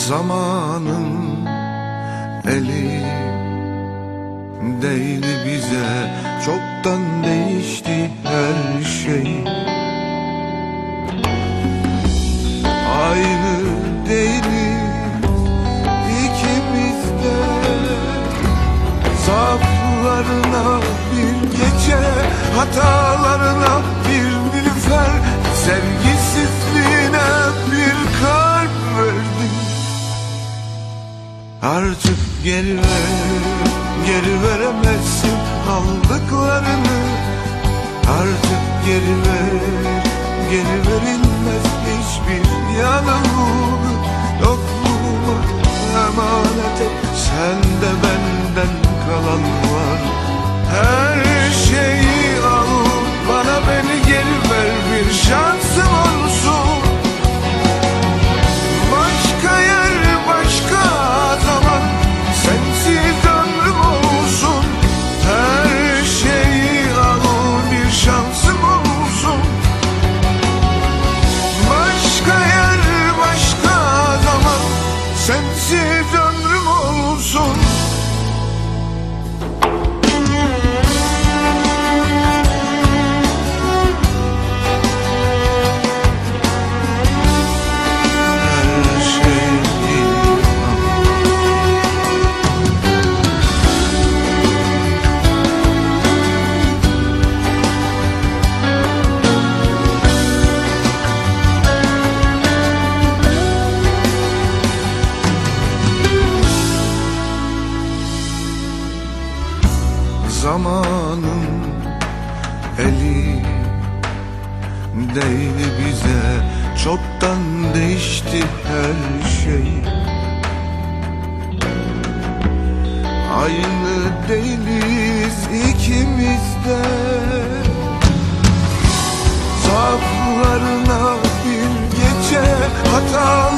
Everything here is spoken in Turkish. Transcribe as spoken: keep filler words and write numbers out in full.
Zamanın eli değil bize, çoktan değişti her şey. Aynı değiliz ikimiz de, zaaflarına bir gece, hatalarına bir nilüfer, sevgisizliğine bir kalp verdim. Artık geri ver, geri veremezsin aldıklarını. Artık geri ver, geri verilmez hiçbir yanılgı. Yokluğuma emanet et, sende benden kalan var. Her şeyi al, bana beni geri ver, bir şansım olsun. Başka yer, başka zaman, sensiz ömrüm olsun. Her şeyi al, bir şansım olsun. Başka yer, başka zaman, sensiz ömrüm olsun. Zamanın eli değil bize, çoktan değişti her şey. Aynı değiliz ikimiz de, zaaflarına bir gece, hata